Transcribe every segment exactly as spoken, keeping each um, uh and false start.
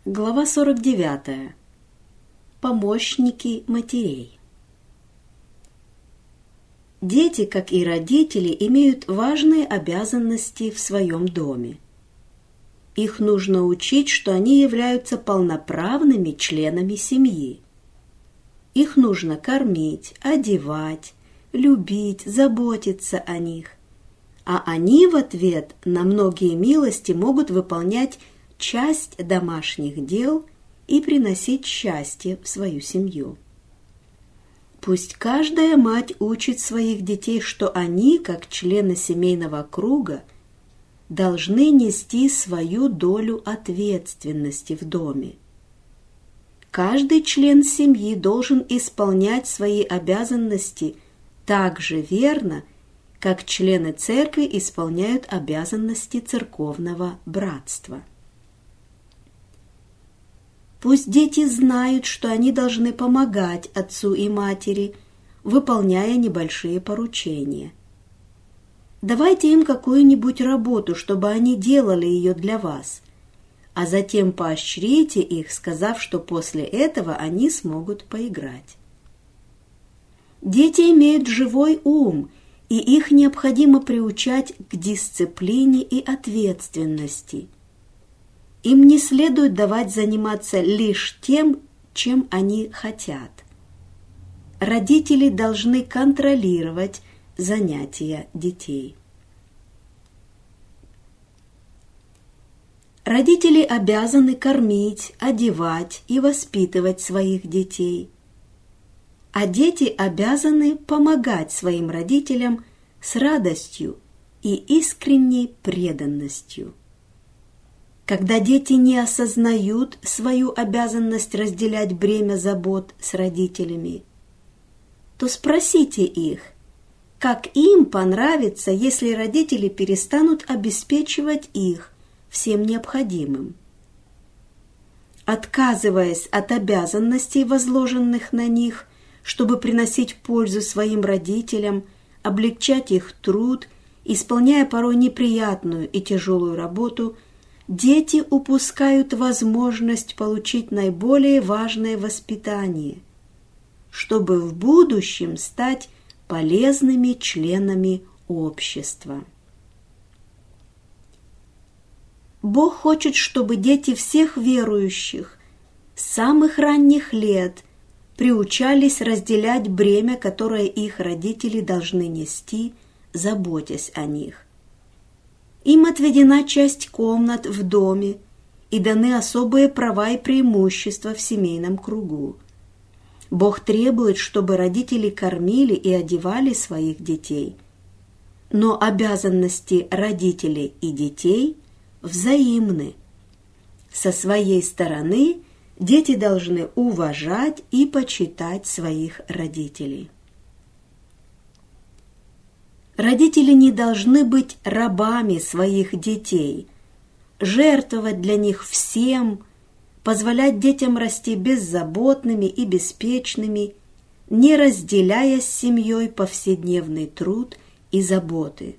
Глава сорок девятая. Помощники матерей. Дети, как и родители, имеют важные обязанности в своем доме. Их нужно учить, что они являются полноправными членами семьи. Их нужно кормить, одевать, любить, заботиться о них. А они в ответ на многие милости могут выполнять часть домашних дел и приносить счастье в свою семью. Пусть каждая мать учит своих детей, что они, как члены семейного круга, должны нести свою долю ответственности в доме. Каждый член семьи должен исполнять свои обязанности так же верно, как члены церкви исполняют обязанности церковного братства. Пусть дети знают, что они должны помогать отцу и матери, выполняя небольшие поручения. Давайте им какую-нибудь работу, чтобы они делали ее для вас, а затем поощрите их, сказав, что после этого они смогут поиграть. Дети имеют живой ум, и их необходимо приучать к дисциплине и ответственности. Им не следует давать заниматься лишь тем, чем они хотят. Родители должны контролировать занятия детей. Родители обязаны кормить, одевать и воспитывать своих детей. А дети обязаны помогать своим родителям с радостью и искренней преданностью. Когда дети не осознают свою обязанность разделять бремя забот с родителями, то спросите их, как им понравится, если родители перестанут обеспечивать их всем необходимым. Отказываясь от обязанностей, возложенных на них, чтобы приносить пользу своим родителям, облегчать их труд, исполняя порой неприятную и тяжелую работу, дети упускают возможность получить наиболее важное воспитание, чтобы в будущем стать полезными членами общества. Бог хочет, чтобы дети всех верующих с самых ранних лет приучались разделять бремя, которое их родители должны нести, заботясь о них. Им отведена часть комнат в доме и даны особые права и преимущества в семейном кругу. Бог требует, чтобы родители кормили и одевали своих детей, но обязанности родителей и детей взаимны. Со своей стороны дети должны уважать и почитать своих родителей. Родители не должны быть рабами своих детей, жертвовать для них всем, позволять детям расти беззаботными и беспечными, не разделяя с семьей повседневный труд и заботы.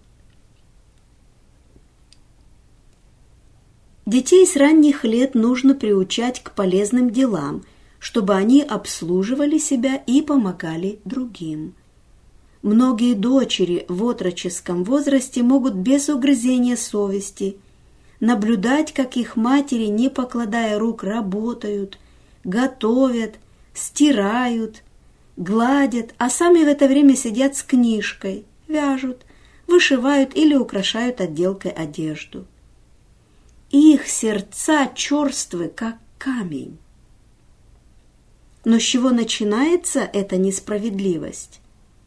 Детей с ранних лет нужно приучать к полезным делам, чтобы они обслуживали себя и помогали другим. Многие дочери в отроческом возрасте могут без угрызения совести наблюдать, как их матери, не покладая рук, работают, готовят, стирают, гладят, а сами в это время сидят с книжкой, вяжут, вышивают или украшают отделкой одежду. Их сердца черствы, как камень. Но с чего начинается эта несправедливость?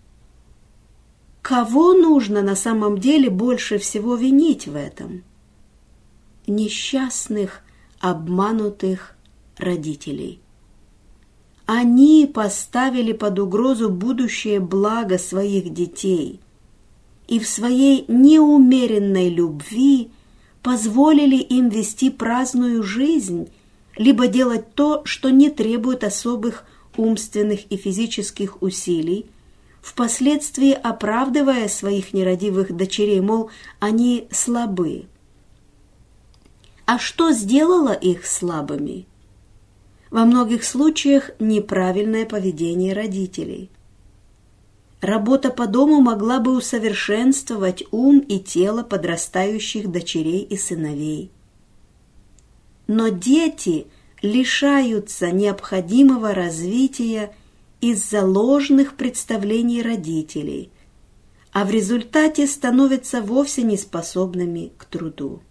Кого нужно на самом деле больше всего винить в этом? Несчастных, обманутых родителей. Они поставили под угрозу будущее благо своих детей и в своей неумеренной любви позволили им вести праздную жизнь, либо делать то, что не требует особых умственных и физических усилий, впоследствии оправдывая своих нерадивых дочерей, мол, они слабы. А что сделало их слабыми? Во многих случаях неправильное поведение родителей. Работа по дому могла бы усовершенствовать ум и тело подрастающих дочерей и сыновей. Но дети лишаются необходимого развития из-за ложных представлений родителей, а в результате становятся вовсе неспособными к труду.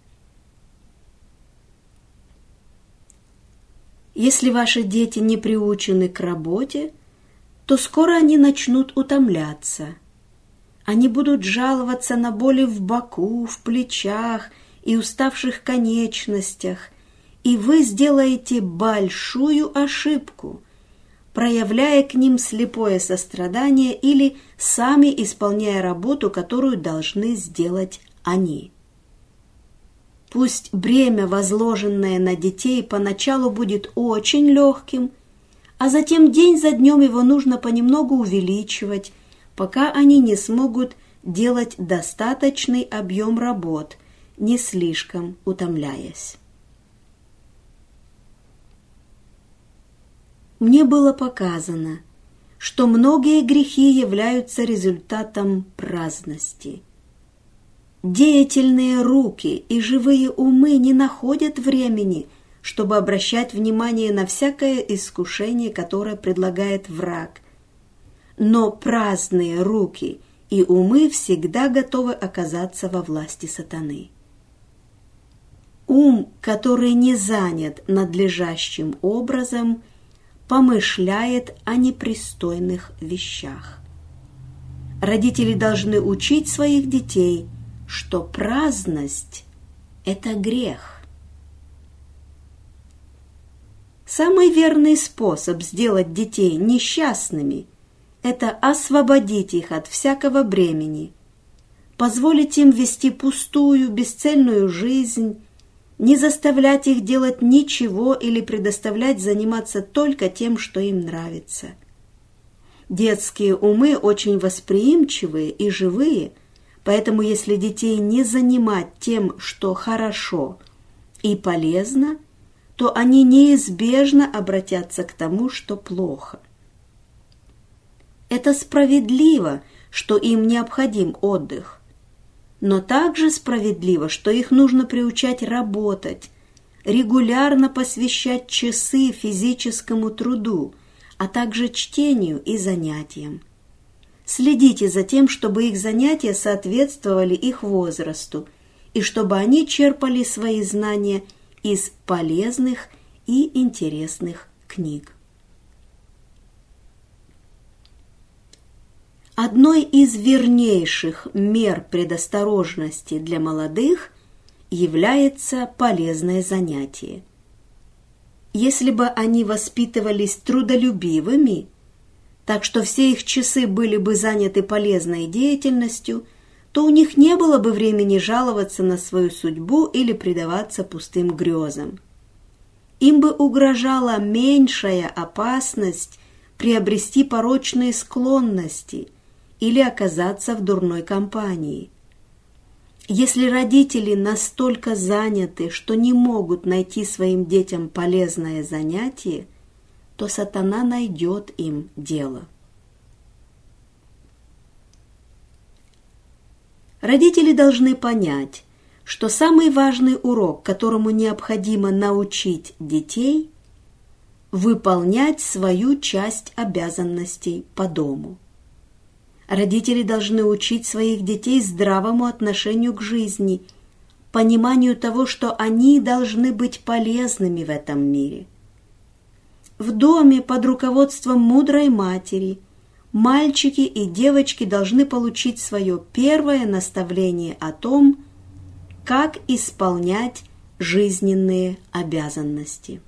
Если ваши дети не приучены к работе, то скоро они начнут утомляться. Они будут жаловаться на боли в боку, в плечах и уставших конечностях, и вы сделаете большую ошибку, проявляя к ним слепое сострадание или сами исполняя работу, которую должны сделать они. Пусть бремя, возложенное на детей, поначалу будет очень легким, а затем день за днем его нужно понемногу увеличивать, пока они не смогут делать достаточный объем работ, не слишком утомляясь. Мне было показано, что многие грехи являются результатом праздности. Деятельные руки и живые умы не находят времени, чтобы обращать внимание на всякое искушение, которое предлагает враг. Но праздные руки и умы всегда готовы оказаться во власти сатаны. Ум, который не занят надлежащим образом, помышляет о непристойных вещах. Родители должны учить своих детей, что праздность – это грех. Самый верный способ сделать детей несчастными – это освободить их от всякого бремени, позволить им вести пустую, бесцельную жизнь, не заставлять их делать ничего или предоставлять заниматься только тем, что им нравится. Детские умы очень восприимчивые и живые, поэтому если детей не занимать тем, что хорошо и полезно, то они неизбежно обратятся к тому, что плохо. Это справедливо, что им необходим отдых, но также справедливо, что их нужно приучать работать, регулярно посвящать часы физическому труду, а также чтению и занятиям. Следите за тем, чтобы их занятия соответствовали их возрасту и чтобы они черпали свои знания из полезных и интересных книг. Одной из вернейших мер предосторожности для молодых является полезное занятие. Если бы они воспитывались трудолюбивыми, так что все их часы были бы заняты полезной деятельностью, то у них не было бы времени жаловаться на свою судьбу или предаваться пустым грезам. Им бы угрожала меньшая опасность приобрести порочные склонности или оказаться в дурной компании. Если родители настолько заняты, что не могут найти своим детям полезное занятие, то сатана найдет им дело. Родители должны понять, что самый важный урок, которому необходимо научить детей, выполнять свою часть обязанностей по дому. Родители должны учить своих детей здравому отношению к жизни, пониманию того, что они должны быть полезными в этом мире. В доме под руководством мудрой матери мальчики и девочки должны получить свое первое наставление о том, как исполнять жизненные обязанности.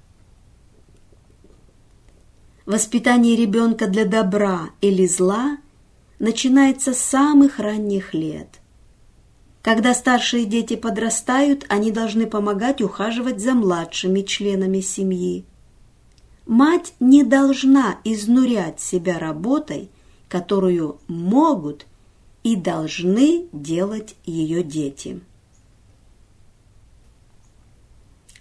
Воспитание ребенка для добра или зла начинается с самых ранних лет. Когда старшие дети подрастают, они должны помогать ухаживать за младшими членами семьи. Мать не должна изнурять себя работой, которую могут и должны делать ее дети.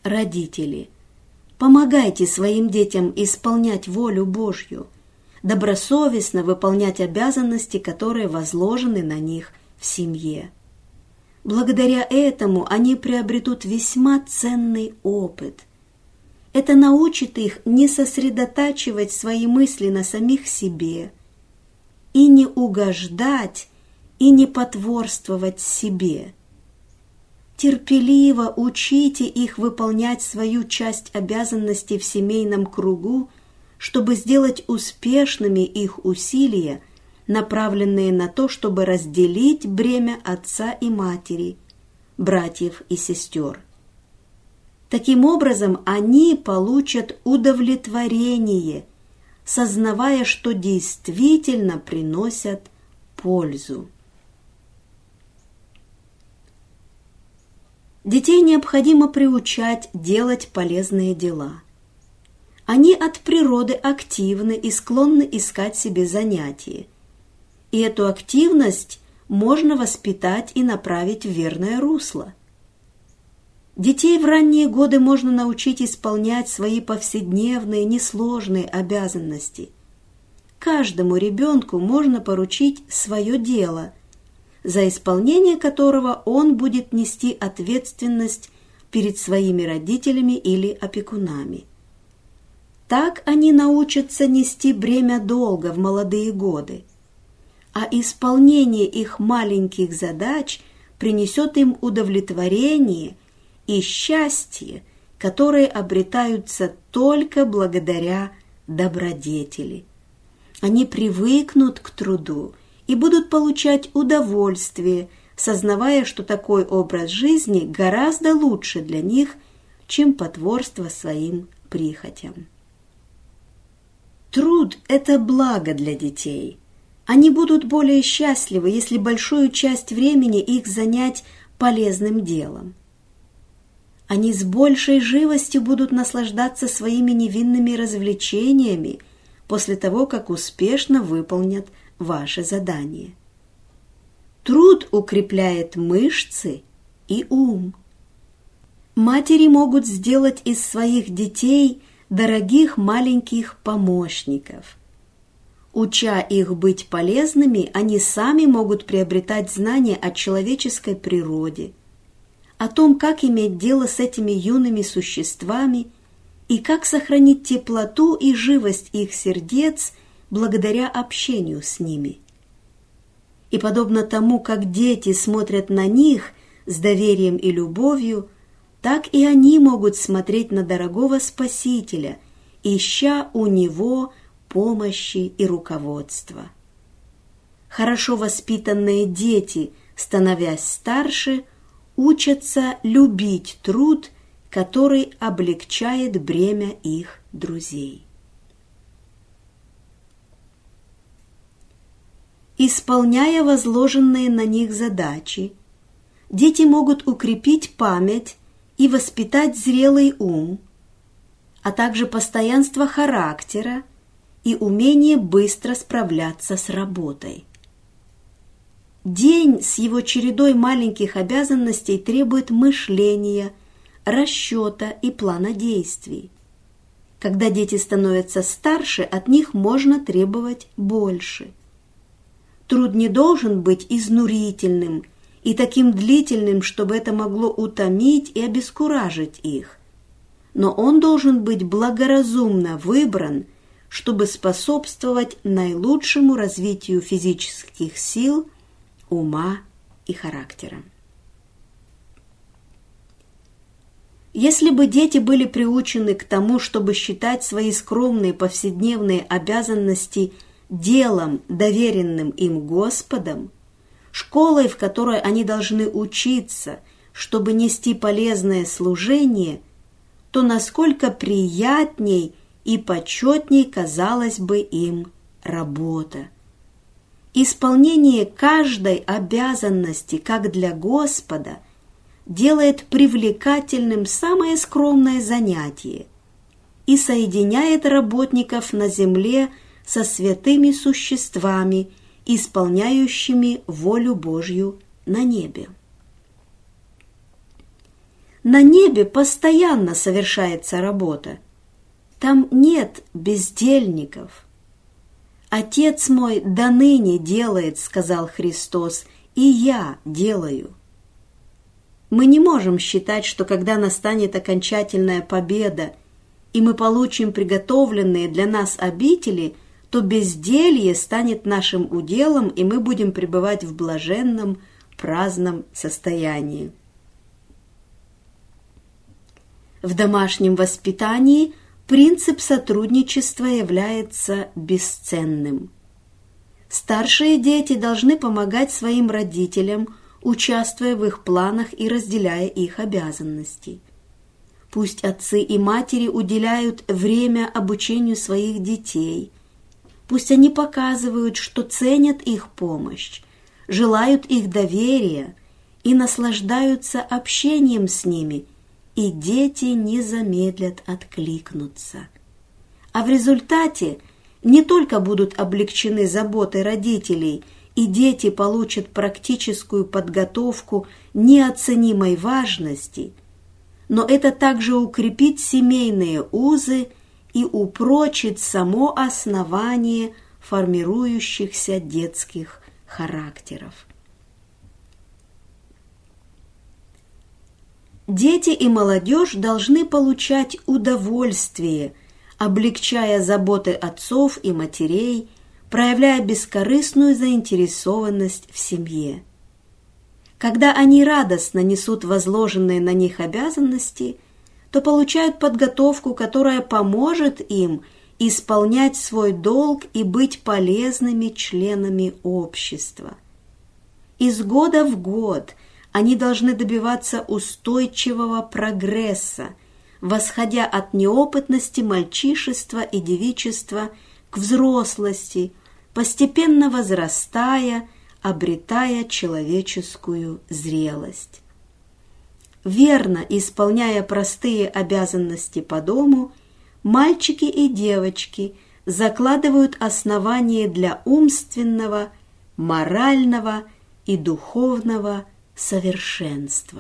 родители, помогайте своим детям исполнять волю Божью, добросовестно выполнять обязанности, которые возложены на них в семье. Благодаря этому они приобретут весьма ценный опыт. Это научит их не сосредотачивать свои мысли на самих себе и не угождать и не потворствовать себе. Терпеливо учите их выполнять свою часть обязанностей в семейном кругу, чтобы сделать успешными их усилия, направленные на то, чтобы разделить бремя отца и матери, братьев и сестер. Таким образом, они получат удовлетворение, сознавая, что действительно приносят пользу. Детей необходимо приучать делать полезные дела. Они от природы активны и склонны искать себе занятия. И эту активность можно воспитать и направить в верное русло. Детей в ранние годы можно научить исполнять свои повседневные, несложные обязанности. Каждому ребенку можно поручить свое дело, за исполнение которого он будет нести ответственность перед своими родителями или опекунами. Так они научатся нести бремя долга в молодые годы, а исполнение их маленьких задач принесет им удовлетворение и счастье, которые обретаются только благодаря добродетели. Они привыкнут к труду и будут получать удовольствие, сознавая, что такой образ жизни гораздо лучше для них, чем потворство своим прихотям. Труд – это благо для детей. Они будут более счастливы, если большую часть времени их занять полезным делом. Они с большей живостью будут наслаждаться своими невинными развлечениями после того, как успешно выполнят ваше задание. Труд укрепляет мышцы и ум. Матери могут сделать из своих детей дорогих маленьких помощников. Уча их быть полезными, они сами могут приобретать знания о человеческой природе, о том, как иметь дело с этими юными существами и как сохранить теплоту и живость их сердец благодаря общению с ними. И подобно тому, как дети смотрят на них с доверием и любовью, так и они могут смотреть на дорогого Спасителя, ища у Него помощи и руководства. Хорошо воспитанные дети, становясь старше, учатся любить труд, который облегчает бремя их друзей. Исполняя возложенные на них задачи, дети могут укрепить память и воспитать зрелый ум, а также постоянство характера и умение быстро справляться с работой. День с его чередой маленьких обязанностей требует мышления, расчета и плана действий. Когда дети становятся старше, от них можно требовать больше. Труд не должен быть изнурительным и таким длительным, чтобы это могло утомить и обескуражить их. Но он должен быть благоразумно выбран, чтобы способствовать наилучшему развитию физических сил, ума и характера. Если бы дети были приучены к тому, чтобы считать свои скромные повседневные обязанности делом, доверенным им Господом, школой, в которой они должны учиться, чтобы нести полезное служение, то насколько приятней и почетней казалась бы им работа. Исполнение каждой обязанности, как для Господа, делает привлекательным самое скромное занятие и соединяет работников на земле со святыми существами, исполняющими волю Божью на небе. На небе постоянно совершается работа. Там нет бездельников. «Отец мой доныне делает, — сказал Христос, — и я делаю». Мы не можем считать, что когда настанет окончательная победа, и мы получим приготовленные для нас обители, то безделье станет нашим уделом, и мы будем пребывать в блаженном, праздном состоянии. В домашнем воспитании принцип сотрудничества является бесценным. Старшие дети должны помогать своим родителям, участвуя в их планах и разделяя их обязанности. Пусть отцы и матери уделяют время обучению своих детей. Пусть они показывают, что ценят их помощь, желают их доверия и наслаждаются общением с ними, и дети не замедлят откликнуться. А в результате не только будут облегчены заботы родителей, и дети получат практическую подготовку неоценимой важности, но это также укрепит семейные узы и упрочит само основание формирующихся детских характеров. Дети и молодежь должны получать удовольствие, облегчая заботы отцов и матерей, проявляя бескорыстную заинтересованность в семье. Когда они радостно несут возложенные на них обязанности, то получают подготовку, которая поможет им исполнять свой долг и быть полезными членами общества. Из года в год они должны добиваться устойчивого прогресса, восходя от неопытности мальчишества и девичества к взрослости, постепенно возрастая, обретая человеческую зрелость. Верно исполняя простые обязанности по дому, мальчики и девочки закладывают основание для умственного, морального и духовного совершенства.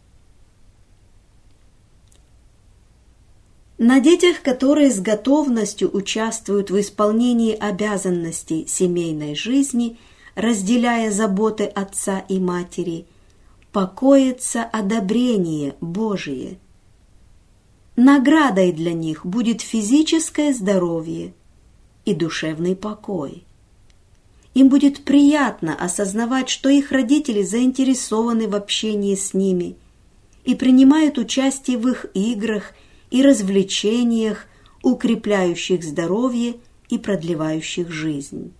На детях, которые с готовностью участвуют в исполнении обязанностей семейной жизни, разделяя заботы отца и матери, покоится одобрение Божие. Наградой для них будет физическое здоровье и душевный покой. Им будет приятно осознавать, что их родители заинтересованы в общении с ними и принимают участие в их играх и развлечениях, укрепляющих здоровье и продлевающих жизнь.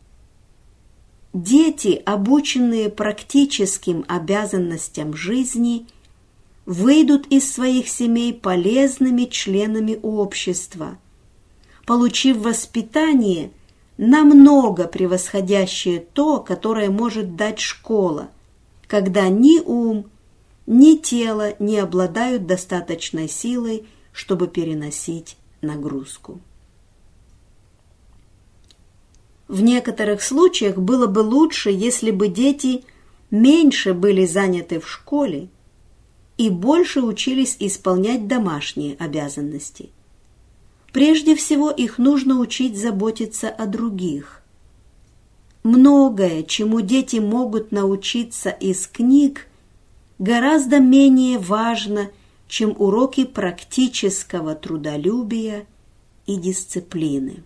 Дети, обученные практическим обязанностям жизни, выйдут из своих семей полезными членами общества, получив воспитание, намного превосходящее то, которое может дать школа, когда ни ум, ни тело не обладают достаточной силой, чтобы переносить нагрузку. В некоторых случаях было бы лучше, если бы дети меньше были заняты в школе и больше учились исполнять домашние обязанности. Прежде всего, их нужно учить заботиться о других. Многое, чему дети могут научиться из книг, гораздо менее важно, чем уроки практического трудолюбия и дисциплины.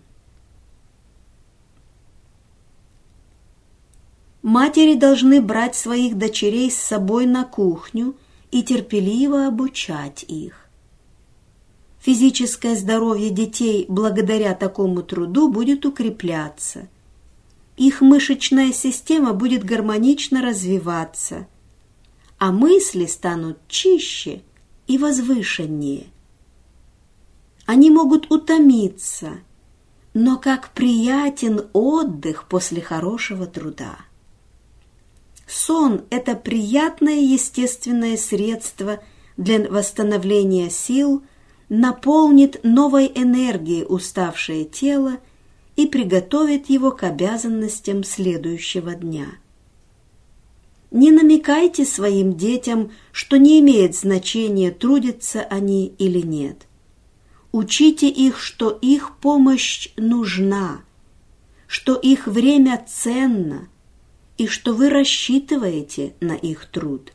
Матери должны брать своих дочерей с собой на кухню и терпеливо обучать их. Физическое здоровье детей благодаря такому труду будет укрепляться. Их мышечная система будет гармонично развиваться, а мысли станут чище и возвышеннее. Они могут утомиться, но как приятен отдых после хорошего труда. Сон – это приятное естественное средство для восстановления сил, наполнит новой энергией уставшее тело и приготовит его к обязанностям следующего дня. Не намекайте своим детям, что не имеет значения, трудятся они или нет. Учите их, что их помощь нужна, что их время ценно и что вы рассчитываете на их труд.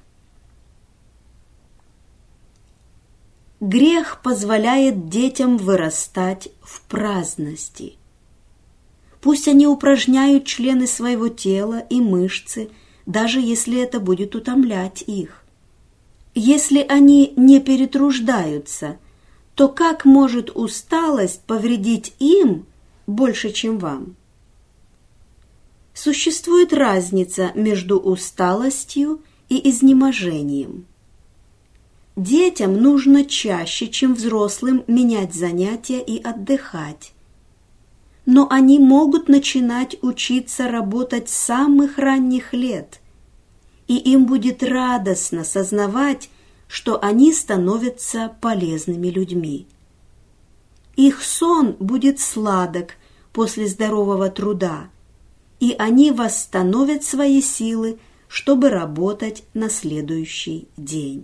Грех позволяет детям вырастать в праздности. Пусть они упражняют члены своего тела и мышцы, даже если это будет утомлять их. Если они не перетруждаются, то как может усталость повредить им больше, чем вам? Существует разница между усталостью и изнеможением. Детям нужно чаще, чем взрослым, менять занятия и отдыхать. Но они могут начинать учиться работать с самых ранних лет, и им будет радостно сознавать, что они становятся полезными людьми. Их сон будет сладок после здорового труда, и они восстановят свои силы, чтобы работать на следующий день.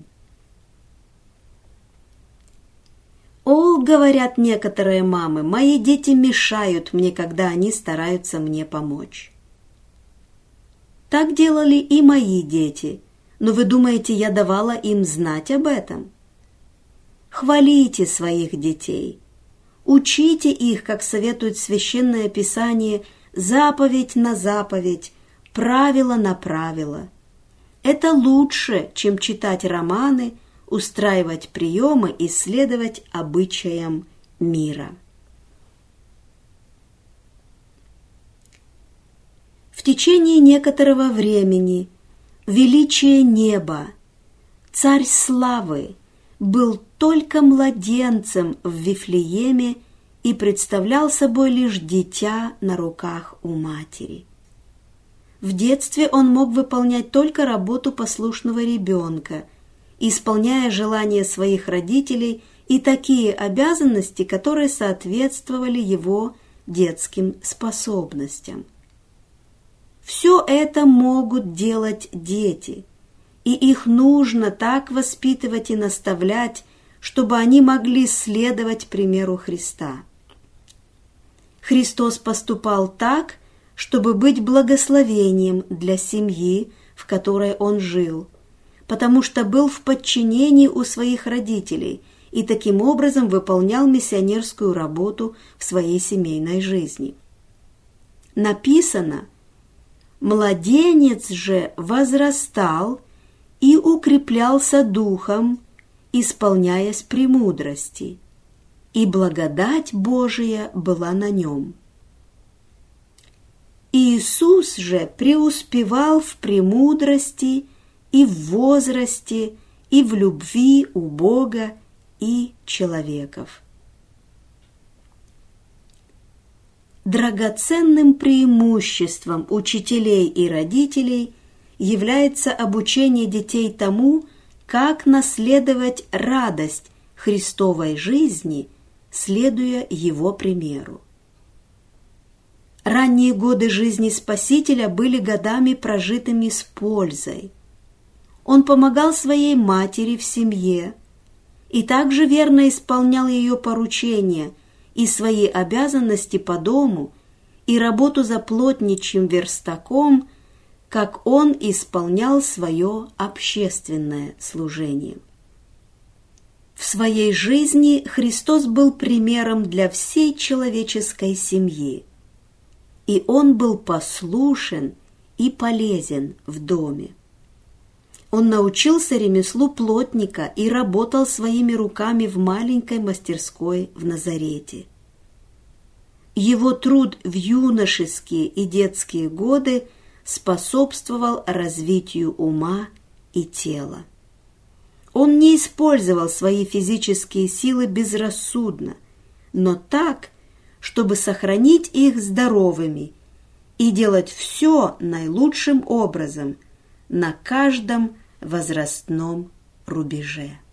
«О, — говорят некоторые мамы, — мои дети мешают мне, когда они стараются мне помочь». Так делали и мои дети, но вы думаете, я давала им знать об этом? Хвалите своих детей, учите их, как советует Священное Писание, заповедь на заповедь, правило на правило. Это лучше, чем читать романы, устраивать приемы и следовать обычаям мира. В течение некоторого времени величие неба, царь славы, был только младенцем в Вифлееме и представлял собой лишь дитя на руках у матери. В детстве он мог выполнять только работу послушного ребенка, исполняя желания своих родителей и такие обязанности, которые соответствовали его детским способностям. Все это могут делать дети, и их нужно так воспитывать и наставлять, чтобы они могли следовать примеру Христа. Христос поступал так, чтобы быть благословением для семьи, в которой Он жил, потому что был в подчинении у своих родителей и таким образом выполнял миссионерскую работу в своей семейной жизни. Написано: «Младенец же возрастал и укреплялся духом, исполняясь премудрости, и благодать Божия была на нем». Иисус же преуспевал в премудрости и в возрасте, и в любви у Бога и человеков. Драгоценным преимуществом учителей и родителей является обучение детей тому, как наследовать радость Христовой жизни, следуя Его примеру. Ранние годы жизни Спасителя были годами, прожитыми с пользой. Он помогал своей матери в семье и также верно исполнял ее поручения и свои обязанности по дому и работу за плотничьим верстаком, как он исполнял свое общественное служение. В своей жизни Христос был примером для всей человеческой семьи, и он был послушен и полезен в доме. Он научился ремеслу плотника и работал своими руками в маленькой мастерской в Назарете. Его труд в юношеские и детские годы способствовал развитию ума и тела. Он не использовал свои физические силы безрассудно, но так, чтобы сохранить их здоровыми и делать все наилучшим образом на каждом возрастном рубеже.